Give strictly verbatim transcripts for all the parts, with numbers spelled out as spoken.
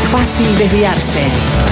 fácil desviarse.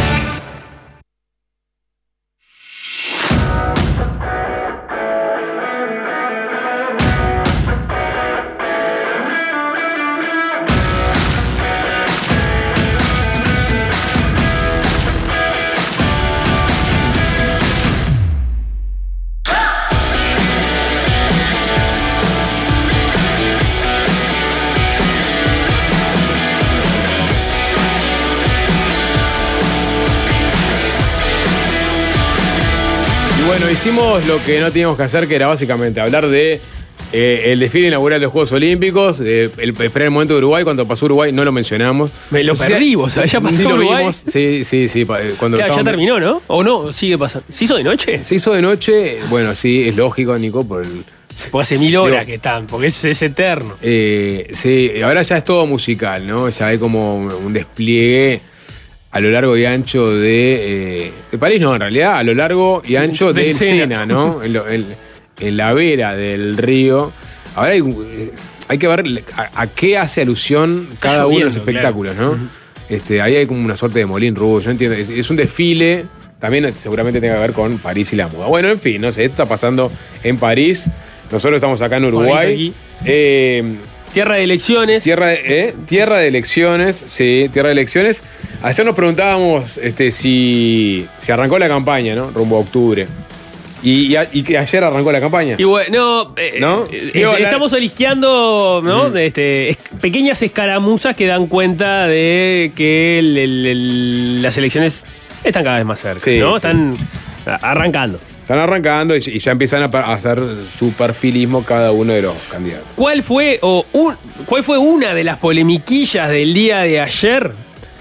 Bueno, hicimos lo que no teníamos que hacer, que era básicamente hablar de eh, el desfile inaugural de los Juegos Olímpicos, de el, esperar el momento de Uruguay. Cuando pasó Uruguay no lo mencionamos. Me lo o sea, perdimos, ya pasó sí lo Uruguay. vimos, sí, sí, sí. Cuando ya, estábamos... ya terminó, ¿no? ¿O no? Sigue pasando. ¿Se hizo de noche? Se hizo de noche, bueno, sí, es lógico, Nico, por el... Porque hace mil horas Digo, que están, porque es, es eterno. Eh, sí, ahora ya es todo musical, ¿no? Ya hay como un despliegue a lo largo y ancho de, eh, de París, no, en realidad a lo largo y ancho de, de Sena, Sena, ¿no? En, lo, en, en la vera del río. Ahora hay, hay que ver a, a qué hace alusión Está cada lloviendo, uno de los espectáculos, claro. ¿no? Uh-huh. Este, ahí hay como una suerte de Moulin Rouge, yo entiendo. Es, es un desfile, también seguramente tiene que ver con París y la moda. Bueno, en fin, no sé, esto está pasando en París. Nosotros estamos acá en Uruguay. Eh, Tierra de elecciones. Tierra de, eh, tierra de elecciones, sí, tierra de elecciones. Ayer nos preguntábamos este, si, si arrancó la campaña, ¿no? Rumbo a octubre. Y, y, y que ayer arrancó la campaña. Y bueno, eh, ¿no? Eh, Digo, estamos olisqueando, ¿no? Mm. este, es, pequeñas escaramuzas que dan cuenta de que el, el, el, las elecciones están cada vez más cerca, sí, ¿no? Sí. Están arrancando. Están arrancando y ya empiezan a hacer su perfilismo cada uno de los candidatos. ¿Cuál fue, o un, ¿Cuál fue una de las polemiquillas del día de ayer?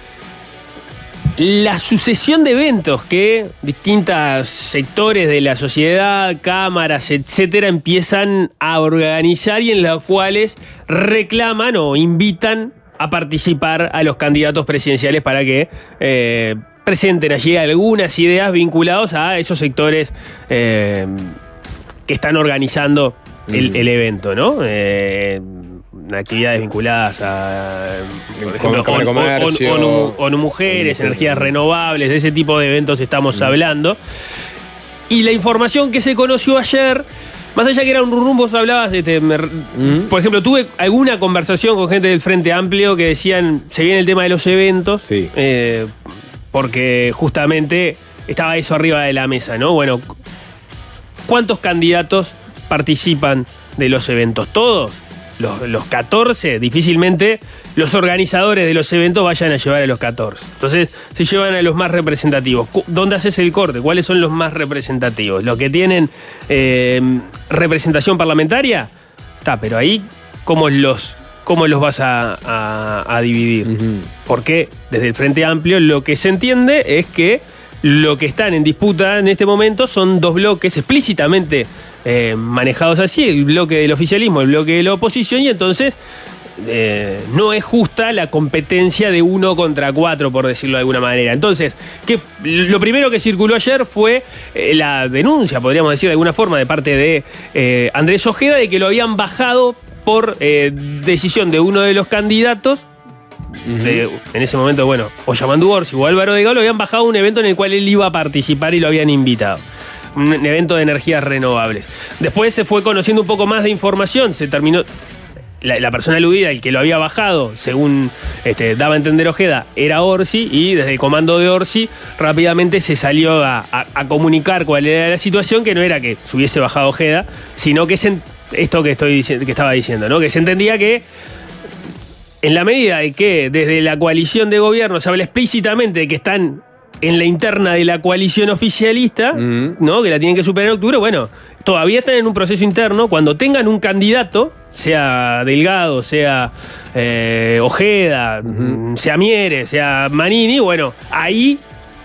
La sucesión de eventos que distintos sectores de la sociedad, cámaras, etcétera, empiezan a organizar y en los cuales reclaman o invitan a participar a los candidatos presidenciales para que eh, presenten allí algunas ideas vinculadas a esos sectores eh, que están organizando el, el evento, ¿no? Eh, actividades vinculadas a, por ejemplo, ONU, ONU, ONU, ONU Mujeres, energías renovables, de ese tipo de eventos estamos mm. hablando. Y la información que se conoció ayer, más allá que era un rumbo, vos hablabas, este, me, mm. por ejemplo, tuve alguna conversación con gente del Frente Amplio que decían, se viene el tema de los eventos, sí. eh, porque justamente estaba eso arriba de la mesa, ¿no? Bueno, ¿cuántos candidatos participan de los eventos? ¿Todos? Los, los catorce, difícilmente los organizadores de los eventos vayan a llevar a los catorce. Entonces se llevan a los más representativos. ¿Dónde haces el corte? ¿Cuáles son los más representativos? ¿Los que tienen eh, representación parlamentaria? Está, pero ahí, ¿cómo los, cómo los vas a, a, a dividir? Uh-huh. Porque desde el Frente Amplio lo que se entiende es que lo que están en disputa en este momento son dos bloques explícitamente eh, manejados así, el bloque del oficialismo, el bloque de la oposición, y entonces eh, no es justa la competencia de uno contra cuatro, por decirlo de alguna manera. Entonces, ¿qué, lo primero que circuló ayer fue eh, la denuncia, podríamos decir de alguna forma, de parte de eh, Andrés Ojeda, de que lo habían bajado por eh, decisión de uno de los candidatos. De, en ese momento, bueno, o Yamandu Orsi o Álvaro Delgado lo habían bajado a un evento en el cual él iba a participar y lo habían invitado. Un evento de energías renovables. Después se fue conociendo un poco más de información, se terminó. La, la persona aludida, el que lo había bajado, según este, daba a entender Ojeda, era Orsi, y desde el comando de Orsi rápidamente se salió a, a, a comunicar cuál era la situación, que no era que se hubiese bajado Ojeda, sino que se, esto que, estoy, que estaba diciendo, ¿no? Que se entendía que en la medida de que desde la coalición de gobierno se habla explícitamente de que están en la interna de la coalición oficialista, mm. ¿no? Que la tienen que superar en octubre, bueno, todavía están en un proceso interno. Cuando tengan un candidato, sea Delgado, sea eh, Ojeda, uh-huh. sea Mieres, sea Manini, bueno, ahí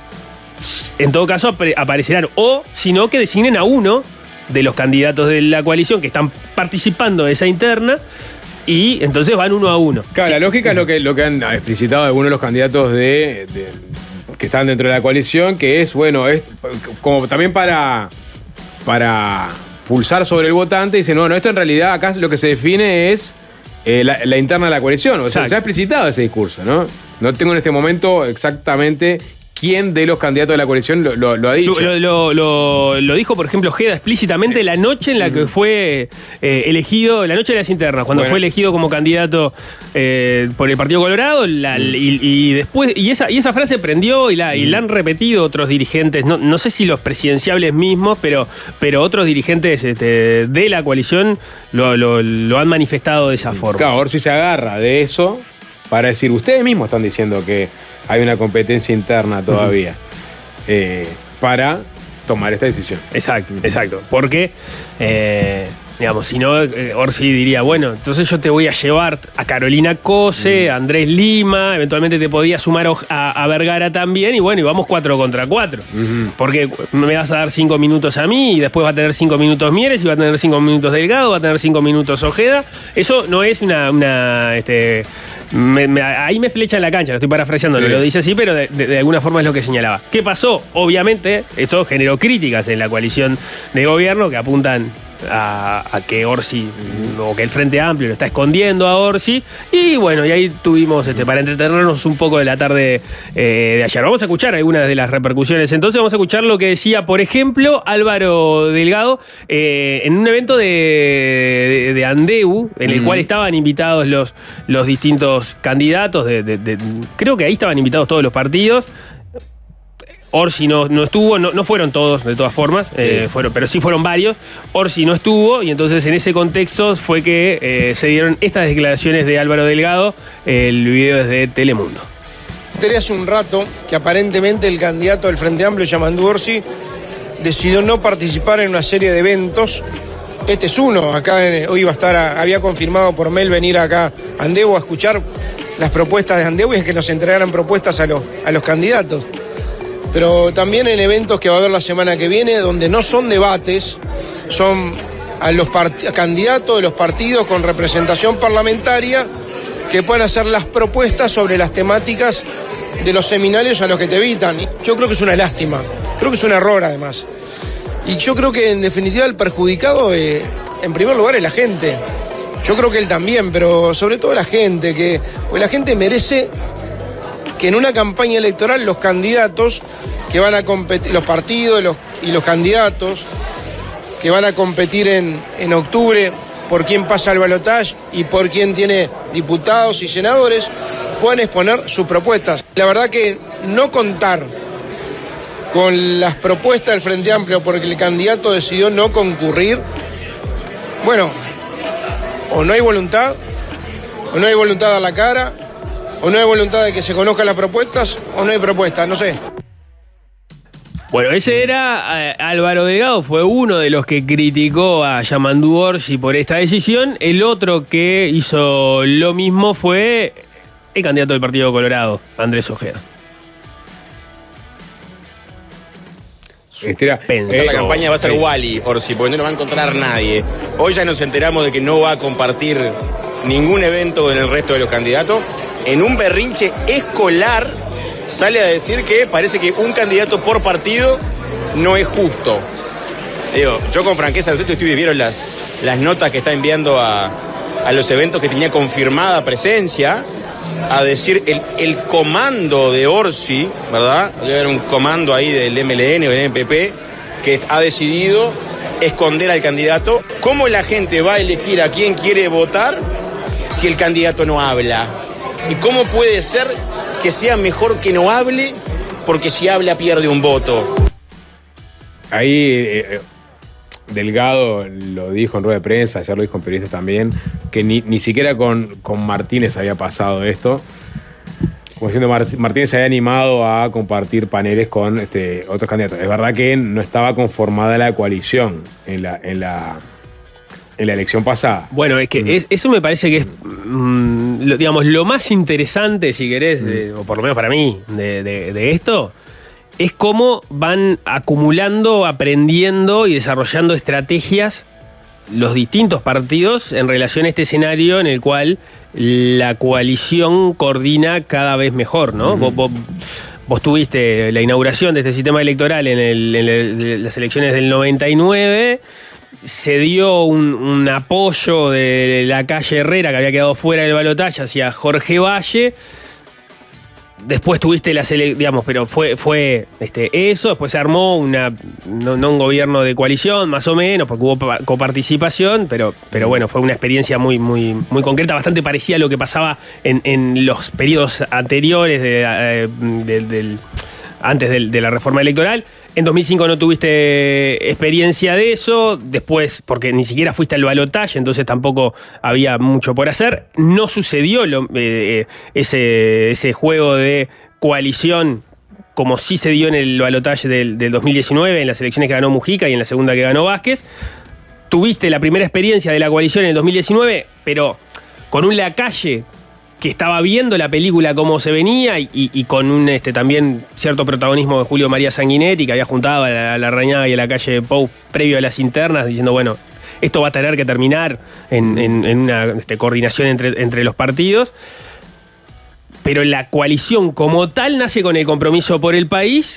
en todo caso ap- aparecerán, o si no, que designen a uno de los candidatos de la coalición que están participando de esa interna, y entonces van uno a uno. Claro, sí. La lógica es lo que, lo que han explicitado algunos de los candidatos de, de, que están dentro de la coalición, que es, bueno, es como también para, para pulsar sobre el votante. Dicen, bueno, esto en realidad acá lo que se define es eh, la, la interna de la coalición. O sea, se ha explicitado ese discurso, ¿no? No tengo en este momento exactamente quién de los candidatos de la coalición lo, lo, lo ha dicho. Lo, lo, lo, lo dijo, por ejemplo, Ojeda explícitamente la noche en la que fue eh, elegido, la noche de las internas, cuando bueno. fue elegido como candidato eh, por el Partido Colorado, la, mm. y, y después, y esa, y esa frase prendió y la, mm. y la han repetido otros dirigentes, no, no sé si los presidenciables mismos, pero, pero otros dirigentes este, de la coalición lo, lo, lo han manifestado de esa forma. Claro, Orsi se agarra de eso para decir, ustedes mismos están diciendo que hay una competencia interna todavía uh-huh. eh, para tomar esta decisión. Exacto, exacto. Porque, eh, digamos, si no, eh, Orsi diría, bueno, entonces yo te voy a llevar a Carolina Cose, uh-huh. a Andrés Lima, eventualmente te podía sumar a, a Vergara también, y bueno, y vamos cuatro contra cuatro. Uh-huh. Porque me vas a dar cinco minutos a mí, y después va a tener cinco minutos Mieres, y va a tener cinco minutos Delgado, va a tener cinco minutos Ojeda. Eso no es una... una este, Me, me, ahí me flecha en la cancha, lo estoy parafraseando, sí. no lo dice así, pero de, de, de alguna forma es lo que señalaba. ¿Qué pasó? Obviamente, esto generó críticas en la coalición de gobierno que apuntan a, a que Orsi, o que el Frente Amplio lo está escondiendo a Orsi. Y bueno, y ahí tuvimos, este, para entretenernos un poco de la tarde eh, de ayer. Vamos a escuchar algunas de las repercusiones. Entonces vamos a escuchar lo que decía, por ejemplo, Álvaro Delgado eh, en un evento de, de, de Andeu, en el mm. cual estaban invitados los, los distintos candidatos. De, de, de, creo que ahí estaban invitados todos los partidos. Orsi no, no estuvo, no, no fueron todos de todas formas, sí. eh, fueron, pero sí fueron varios. Orsi no estuvo y entonces en ese contexto fue que eh, se dieron estas declaraciones de Álvaro Delgado. El video es de Telemundo. Enteré hace un rato que aparentemente el candidato del Frente Amplio, Yamandu Orsi, decidió no participar en una serie de eventos. Este es uno, acá en, hoy iba a estar, a, había confirmado por mail venir acá a Andeu a escuchar las propuestas de Andeu y que nos entregaran propuestas a los, a los candidatos. Pero también en eventos que va a haber la semana que viene, donde no son debates, son a los part- candidatos de los partidos con representación parlamentaria que puedan hacer las propuestas sobre las temáticas de los seminarios a los que te evitan. Yo creo que es una lástima, creo que es un error además. Y yo creo que en definitiva el perjudicado, eh, en primer lugar, es la gente. Yo creo que él también, pero sobre todo la gente, que pues la gente merece que en una campaña electoral los candidatos que van a competir, los partidos los, y los candidatos que van a competir en, en octubre por quién pasa al balotaje y por quién tiene diputados y senadores, puedan exponer sus propuestas. La verdad que no contar con las propuestas del Frente Amplio porque el candidato decidió no concurrir, bueno, o no hay voluntad, o no hay voluntad a dar la cara, o no hay voluntad de que se conozcan las propuestas, o no hay propuestas, no sé. Bueno, ese era eh, Álvaro Delgado, fue uno de los que criticó a Yamandu Orsi por esta decisión. El otro que hizo lo mismo fue el candidato del Partido Colorado, Andrés Ojeda. Estira, eh, la campaña va a ser eh. Wally, Orsi, porque no nos va a encontrar nadie. Hoy ya nos enteramos de que no va a compartir ningún evento en el resto de los candidatos. En un berrinche escolar sale a decir que parece que un candidato por partido no es justo. Digo, yo con franqueza, ustedes vieron las, las notas que está enviando a, a los eventos que tenía confirmada presencia, a decir el, el comando de Orsi, ¿verdad? Debe haber un comando ahí del M L N o del M P P que ha decidido esconder al candidato. ¿Cómo la gente va a elegir a quién quiere votar si el candidato no habla? ¿Y cómo puede ser que sea mejor que no hable? Porque si habla pierde un voto. Ahí eh, Delgado lo dijo en rueda de prensa, ayer lo dijo en periodistas también, que ni, ni siquiera con, con Martínez había pasado esto. Como diciendo, Martínez se había animado a compartir paneles con este, otros candidatos. Es verdad que no estaba conformada la coalición en la... En la en la elección pasada. Bueno, es que mm. es, eso me parece que es, mm, lo, digamos, lo más interesante, si querés, mm. de, o por lo menos para mí, de, de, de esto, es cómo van acumulando, aprendiendo y desarrollando estrategias los distintos partidos en relación a este escenario en el cual la coalición coordina cada vez mejor, ¿no? Mm. Vos, vos, vos tuviste la inauguración de este sistema electoral en, el, en el, las elecciones del noventa y nueve... se dio un, un apoyo de la calle Herrera, que había quedado fuera del balotaje, hacia Jorge Valle. Después tuviste la selección, digamos, pero fue, fue este, eso. Después se armó una, no, no un gobierno de coalición, más o menos, porque hubo coparticipación, pero, pero bueno, fue una experiencia muy, muy, muy concreta, bastante parecida a lo que pasaba en, en los periodos anteriores, de, eh, de, del, antes de, de la reforma electoral. En dos mil cinco no tuviste experiencia de eso, después, porque ni siquiera fuiste al balotaje, entonces tampoco había mucho por hacer. No sucedió lo, eh, ese, ese juego de coalición como sí se dio en el balotaje del, del dos mil diecinueve, en las elecciones que ganó Mujica y en la segunda que ganó Vázquez. Tuviste la primera experiencia de la coalición en el dos mil diecinueve, pero con un Lacalle que estaba viendo la película cómo se venía y, y, y con un este, también cierto protagonismo de Julio María Sanguinetti, que había juntado a la, a la Rañaga y a la calle Pou previo a las internas, diciendo, bueno, esto va a tener que terminar en, en, en una este, coordinación entre, entre los partidos. Pero la coalición como tal nace con el compromiso por el país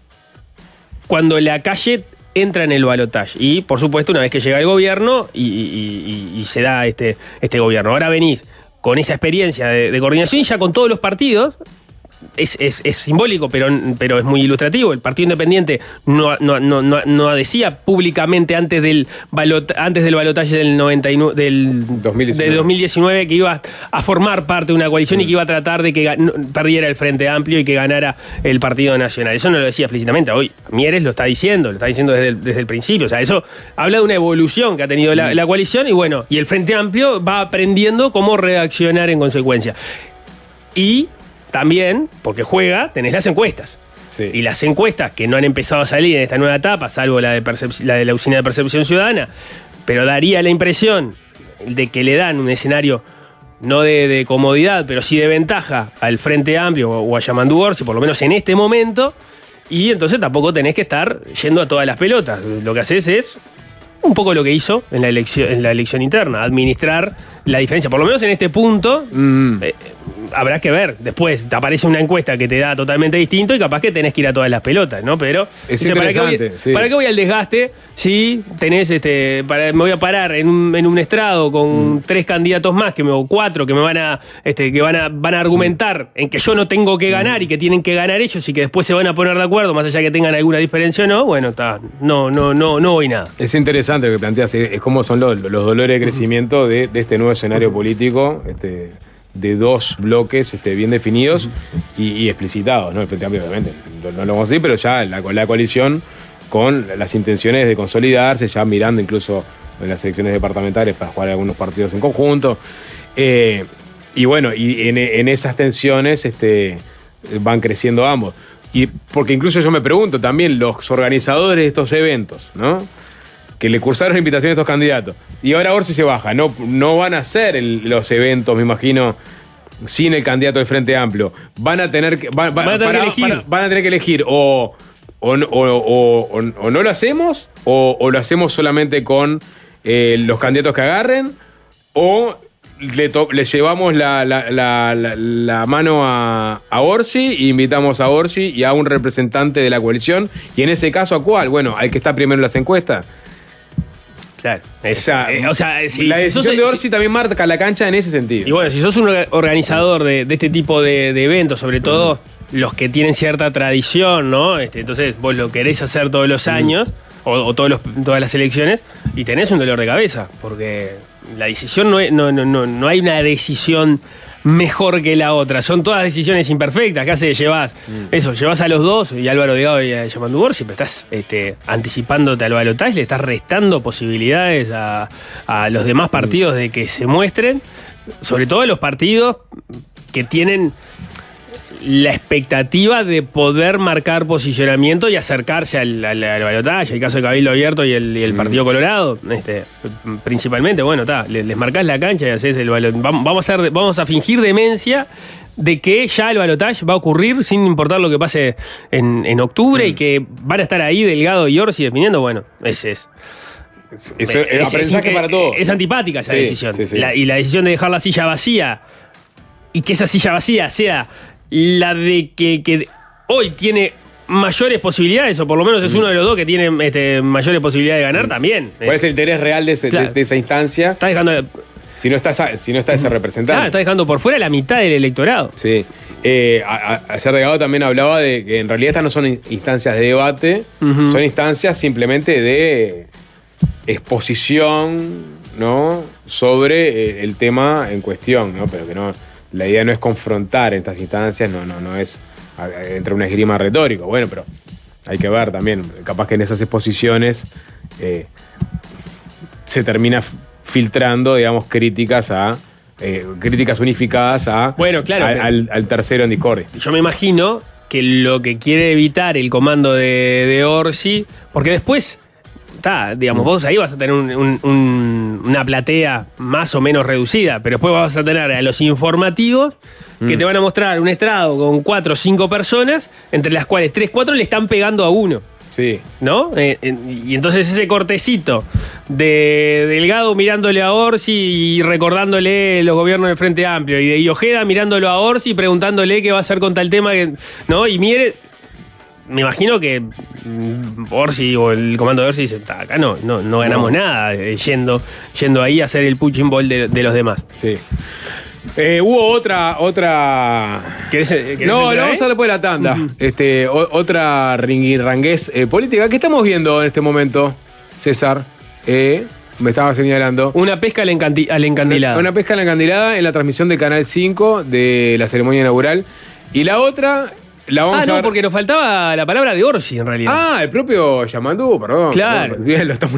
cuando Lacalle entra en el balotaje. Y, por supuesto, una vez que llega el gobierno y, y, y, y se da este, este gobierno. Ahora venís con esa experiencia de, de coordinación ya con todos los partidos. Es, es, es simbólico, pero, pero es muy ilustrativo. El Partido Independiente no, no, no, no, no decía públicamente antes del balot, antes del balotaje del, noventa y nueve, del, dos mil diecinueve. Del dos mil diecinueve que iba a formar parte de una coalición y que iba a tratar de que no, perdiera el Frente Amplio y que ganara el Partido Nacional. Eso no lo decía explícitamente. Hoy Mieres lo está diciendo, lo está diciendo desde el, desde el principio. O sea, eso habla de una evolución que ha tenido la, la coalición y bueno, y el Frente Amplio va aprendiendo cómo reaccionar en consecuencia. Y también, porque juega, tenés las encuestas. Sí. Y las encuestas que no han empezado a salir en esta nueva etapa, salvo la de, percep- la de la Usina de Percepción Ciudadana, pero daría la impresión de que le dan un escenario no de, de comodidad, pero sí de ventaja al Frente Amplio o a Yamandu Orsi, por lo menos en este momento, y entonces tampoco tenés que estar yendo a todas las pelotas. Lo que haces es un poco lo que hizo en la elección, en la elección interna, administrar la diferencia. Por lo menos en este punto, mm. eh, habrá que ver. Después te aparece una encuesta que te da totalmente distinto y capaz que tenés que ir a todas las pelotas, ¿no? Pero es dice, ¿para, qué voy, sí. ¿para qué voy al desgaste si tenés este, para, me voy a parar en un, en un estrado con mm. tres candidatos más, que me, o cuatro, que me van a, este, que van a, van a argumentar mm. en que yo no tengo que ganar mm. y que tienen que ganar ellos y que después se van a poner de acuerdo, más allá que tengan alguna diferencia o no? Bueno, está, no, no, no, no voy nada. Es interesante lo que planteas, es, es cómo son los, los dolores de crecimiento de, de este nuevo escenario político, este, de dos bloques este, bien definidos y, y explicitados, ¿no? El Frente Amplio, obviamente, no, no lo vamos a decir, pero ya la, la coalición con las intenciones de consolidarse, ya mirando incluso en las elecciones departamentales para jugar algunos partidos en conjunto. Eh, y bueno, y en, en esas tensiones este, van creciendo ambos. Y porque incluso yo me pregunto también, los organizadores de estos eventos, ¿no? Que le cursaron invitación a estos candidatos. Y ahora Orsi se baja. No, no van a hacer el, los eventos, me imagino, sin el candidato del Frente Amplio. Van a tener que, van, van, van a, tener para, que elegir. Para, van a tener que elegir o, o, o, o, o, o no lo hacemos, o, o lo hacemos solamente con eh, los candidatos que agarren, o le, to, le llevamos la, la, la, la, la mano a, a Orsi e invitamos a Orsi y a un representante de la coalición. Y en ese caso, ¿a cuál? Bueno, al que está primero en las encuestas. Claro. Es, o sea, eh, o sea si, la si decisión sos, de Orsi si, también marca la cancha en ese sentido. Y bueno, si sos un organizador de, de este tipo de, de eventos, sobre todo mm. los que tienen cierta tradición, ¿no? Este, entonces vos lo querés hacer todos los años, mm. o, o todos los, todas las elecciones, y tenés un dolor de cabeza, porque la decisión no, es, no, no, no, no hay una decisión mejor que la otra. Son todas decisiones imperfectas. ¿Qué haces? Llevas mm. eso, llevas a los dos, y a Álvaro Delgado y a Yamandu Orsi, pero estás este, anticipándote al balotaje, le estás restando posibilidades a, a los demás partidos mm. de que se muestren, sobre todo a los partidos que tienen la expectativa de poder marcar posicionamiento y acercarse al, al, al balotaje. El caso de Cabildo Abierto y el, y el mm. Partido Colorado, este, principalmente, bueno, está, les, les marcás la cancha y haces el balotaje. Vamos a, hacer, vamos a fingir demencia de que ya el balotaje va a ocurrir sin importar lo que pase en, en octubre mm. y que van a estar ahí Delgado y Orsi definiendo. Bueno, ese es. Eso es, es, es aprendizaje es, para todo. Es antipática esa sí, decisión. Sí, sí. La, y la decisión de dejar la silla vacía y que esa silla vacía sea la de que, que hoy tiene mayores posibilidades, o por lo menos es uno de los dos que tiene este, mayores posibilidades de ganar, también. ¿Cuál es el interés real de, ese, claro. de, de esa instancia? Está dejando... Si no está, si no está ese representante. Claro, está dejando por fuera la mitad del electorado. Sí. Eh, a, a, ayer Delgado también hablaba de que en realidad estas no son instancias de debate, uh-huh. son instancias simplemente de exposición, ¿no? Sobre el tema en cuestión, ¿no? Pero que no, la idea no es confrontar estas instancias, no, no, no es entre una esgrima retórica. Bueno, pero hay que ver también, capaz que en esas exposiciones eh, se termina filtrando, digamos, críticas a eh, críticas unificadas a bueno, claro, a, al, al tercero en discordia. Yo me imagino que lo que quiere evitar el comando de, de Orsi, porque después está, digamos, vos ahí vas a tener un, un, un, una platea más o menos reducida, pero después vas a tener a los informativos que mm. te van a mostrar un estrado con cuatro o cinco personas, entre las cuales tres, cuatro le están pegando a uno. Sí. ¿No? Eh, eh, y entonces ese cortecito de Delgado mirándole a Orsi y recordándole los gobiernos del Frente Amplio, y de Ojeda mirándolo a Orsi y preguntándole qué va a hacer con tal tema, que, ¿no? Y mire, me imagino que Orsi o el comando de Orsi dice, acá no, no, no ganamos no. nada eh, yendo, yendo ahí a hacer el punching ball de, de los demás. Sí. Eh, hubo otra, otra. ¿Querés, querés no, lo vamos a hacer después de la tanda. Uh-huh. Este, o, otra ringuirranguez eh, política. ¿Qué estamos viendo en este momento, César? Eh, me estaba señalando. Una pesca a la, encanti- a la encandilada. Una, una pesca a la encandilada en la transmisión de Canal cinco de la ceremonia inaugural. Y la otra. La vamos ah, a no, ver. porque nos faltaba la palabra de Orsi, en realidad. Ah, el propio Yamandú, perdón. Claro. Perdón, bien, lo estamos...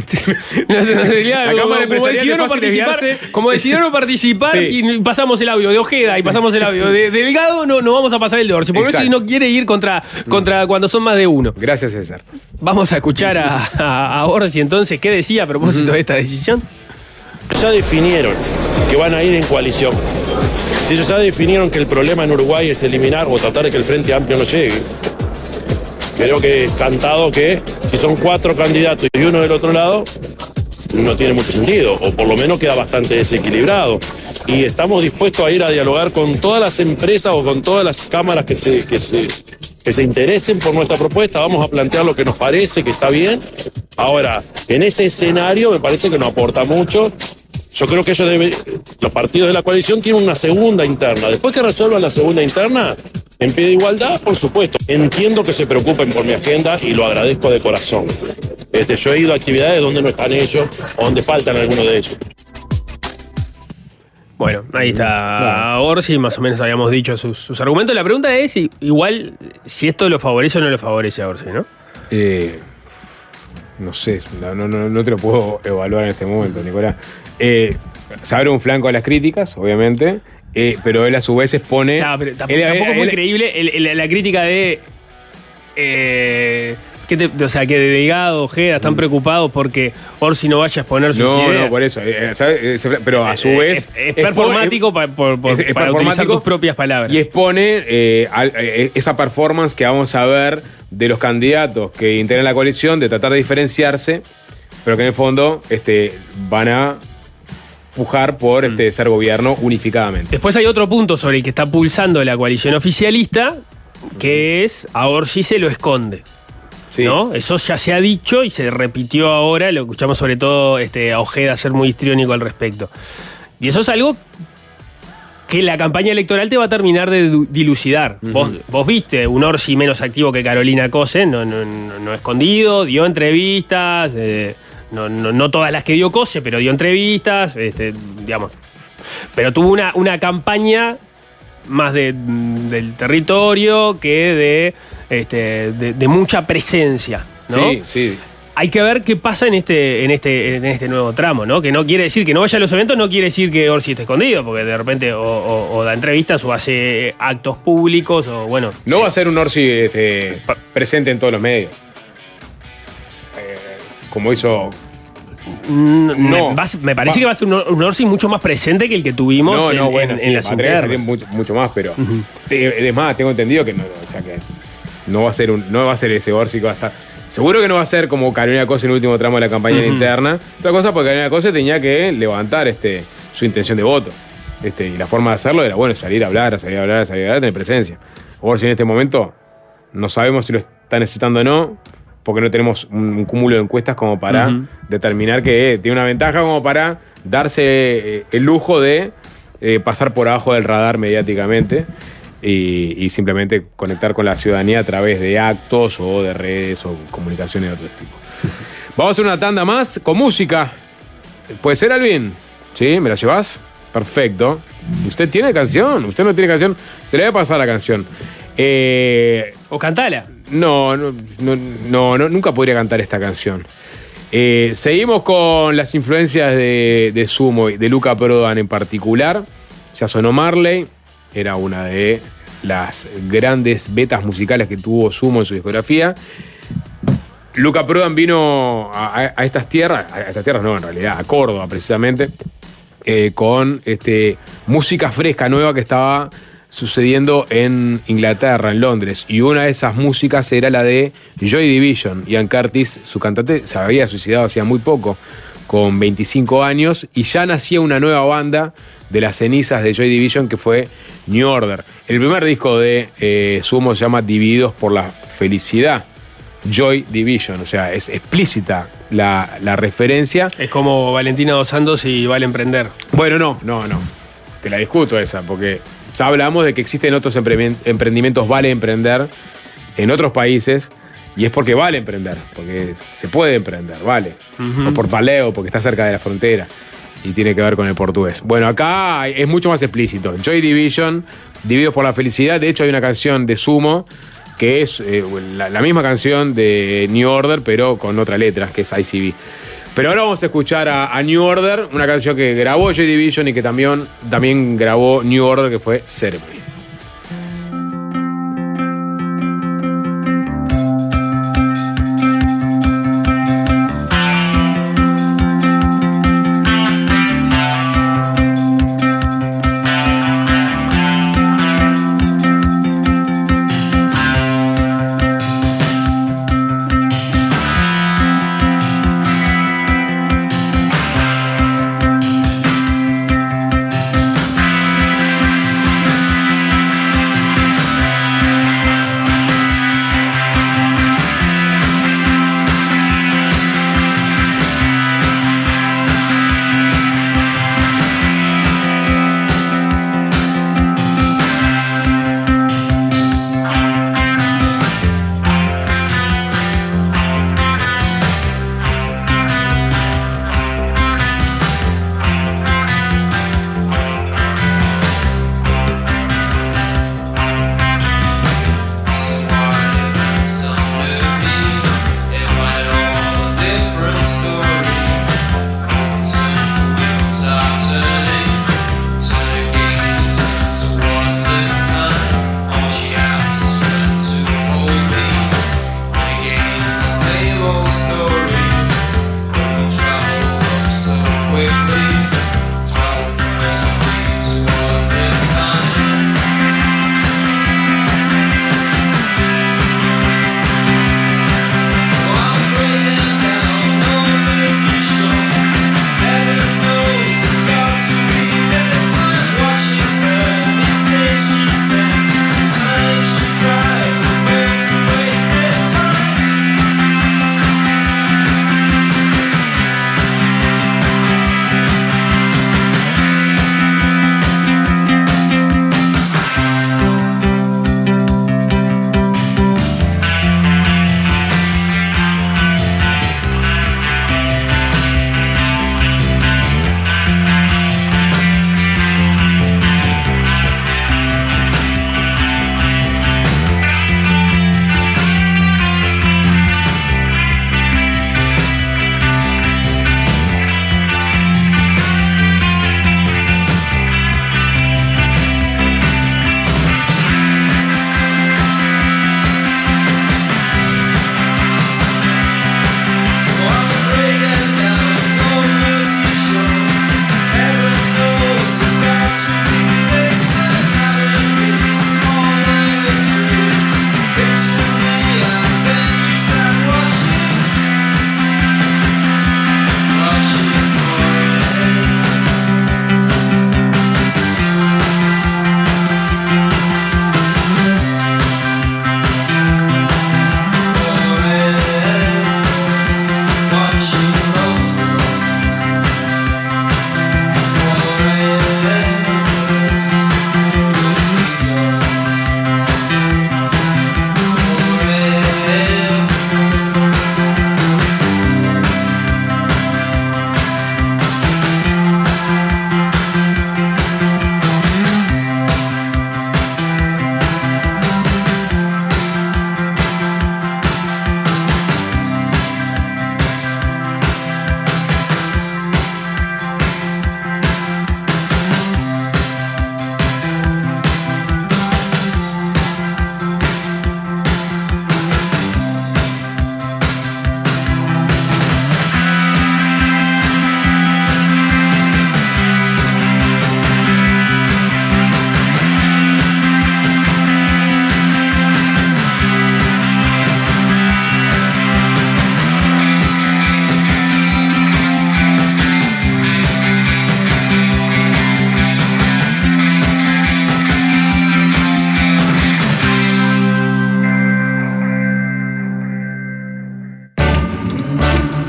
la Cámara Empresarial no participar, como decidió no participar sí. y pasamos el audio de Ojeda y pasamos el audio de Delgado, no, no vamos a pasar el de Orsi, porque Orsi no quiere ir contra, contra mm. cuando son más de uno. Gracias, César. Vamos a escuchar a, a, a Orsi entonces, ¿qué decía a propósito mm. de esta decisión? Ya definieron que van a ir en coalición. Si ellos ya definieron que el problema en Uruguay es eliminar o tratar de que el Frente Amplio no llegue, creo que es cantado que si son cuatro candidatos y uno del otro lado, no tiene mucho sentido, o por lo menos queda bastante desequilibrado. Y estamos dispuestos a ir a dialogar con todas las empresas o con todas las cámaras que se, que se, que se interesen por nuestra propuesta. Vamos a plantear lo que nos parece que está bien. Ahora, en ese escenario me parece que no aporta mucho. Yo creo que ellos deben, los partidos de la coalición tienen una segunda interna. Después que resuelvan la segunda interna, en pie de igualdad, por supuesto. Entiendo que se preocupen por mi agenda y lo agradezco de corazón. Este, yo he ido a actividades donde no están ellos o donde faltan algunos de ellos. Bueno, ahí está Orsi, más o menos habíamos dicho sus, sus argumentos. La pregunta es, igual, si esto lo favorece o no lo favorece a Orsi, ¿no? Eh, no sé, no, no, no te lo puedo evaluar en este momento, Nicolás. Eh, se abre un flanco a las críticas, obviamente, eh, pero él a su vez expone... Claro, pero tampoco, él, tampoco él, es muy él, creíble el, el, la crítica de... Eh, que te, o sea, que de Delgado, Ojeda están mm. preocupados porque Orsi no vaya a exponer sus no, ideas. No, no, por eso. Eh, ¿sabes? Pero a su eh, vez... Es, es performático es, pa, por, por, es, es para utilizar tus propias palabras. Y expone eh, a, a, esa performance que vamos a ver de los candidatos que integran la coalición, de tratar de diferenciarse, pero que en el fondo este, van a pujar por mm. este, ser gobierno unificadamente. Después hay otro punto sobre el que está pulsando la coalición oficialista, que es a Orsi se lo esconde. Sí. ¿No? Eso ya se ha dicho y se repitió ahora, lo escuchamos sobre todo este, a Ojeda ser muy histriónico al respecto. Y eso es algo que la campaña electoral te va a terminar de dilucidar. Uh-huh. Vos, vos viste un Orsi menos activo que Carolina Cose, no, no, no, no escondido, dio entrevistas, eh, no, no, no todas las que dio Cose, pero dio entrevistas, este, digamos. Pero tuvo una, una campaña más de, del territorio que de, este, de, de mucha presencia, ¿no? Sí, sí. Hay que ver qué pasa en este, en este, en este nuevo tramo, ¿no? Que no quiere decir que no vaya a los eventos, no quiere decir que Orsi esté escondido, porque de repente o, o, o da entrevistas o hace actos públicos o bueno. No sí. va a ser un Orsi este, presente en todos los medios. Eh, como hizo. No, me, va, me parece va. que va a ser un, un Orsi mucho más presente que el que tuvimos no, no, en, bueno, en, sí, en las internas. Mucho, mucho más, pero uh-huh. además tengo entendido que no, o sea que no va a ser un, no va a ser ese Orsi que va a estar. Seguro que no va a ser como Carolina Cose en el último tramo de la campaña uh-huh. interna. Otra cosa porque Carolina Cose tenía que levantar este, su intención de voto. Este, y la forma de hacerlo era bueno, salir a hablar, salir a hablar, salir a hablar, tener presencia. Orsi en este momento no sabemos si lo está necesitando o no, porque no tenemos un, un cúmulo de encuestas como para uh-huh. determinar que tiene una ventaja como para darse eh, el lujo de eh, pasar por abajo del radar mediáticamente y, y simplemente conectar con la ciudadanía a través de actos o de redes o comunicaciones de otro tipo. Vamos a hacer una tanda más con música. ¿Puede ser, Alvin? ¿Sí? ¿Me la llevas? Perfecto. ¿Usted tiene canción? ¿Usted no tiene canción? Usted le voy a pasar la canción. Eh, o cantala. No, no, no, no, no, nunca podría cantar esta canción. Eh, seguimos con las influencias de, de Sumo y de Luca Prodan en particular. Ya sonó Marley, era una de las grandes betas musicales que tuvo Sumo en su discografía. Luca Prodan vino a, a estas tierras, a estas tierras no, en realidad, a Córdoba precisamente, eh, con este, música fresca, nueva que estaba sucediendo en Inglaterra, en Londres. Y una de esas músicas era la de Joy Division. Ian Curtis, su cantante, se había suicidado hacía muy poco, con veinticinco años, y ya nacía una nueva banda de las cenizas de Joy Division que fue New Order. El primer disco de eh, Sumo se llama Divididos por la Felicidad. Joy Division, o sea, es explícita la, la referencia. Es como Valentina Dos Santos y Vale Emprender. Bueno, no, no, no. Te la discuto esa, porque ya hablamos de que existen otros emprendimientos Vale Emprender en otros países, y es porque vale emprender, porque se puede emprender, vale. Uh-huh. O por paleo, porque está cerca de la frontera y tiene que ver con el portugués. Bueno, acá es mucho más explícito. Joy Division, Divididos por la Felicidad. De hecho, hay una canción de Sumo que es eh, la, la misma canción de New Order, pero con otra letra, que es I C B. Pero ahora vamos a escuchar a, a New Order, una canción que grabó Joy Division y que también, también grabó New Order, que fue Ceremony.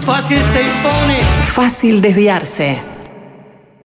fácil se impone. Fácil desviarse.